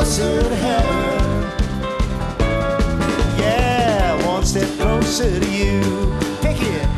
closer to heaven. Yeah, one step closer to you. Pick it.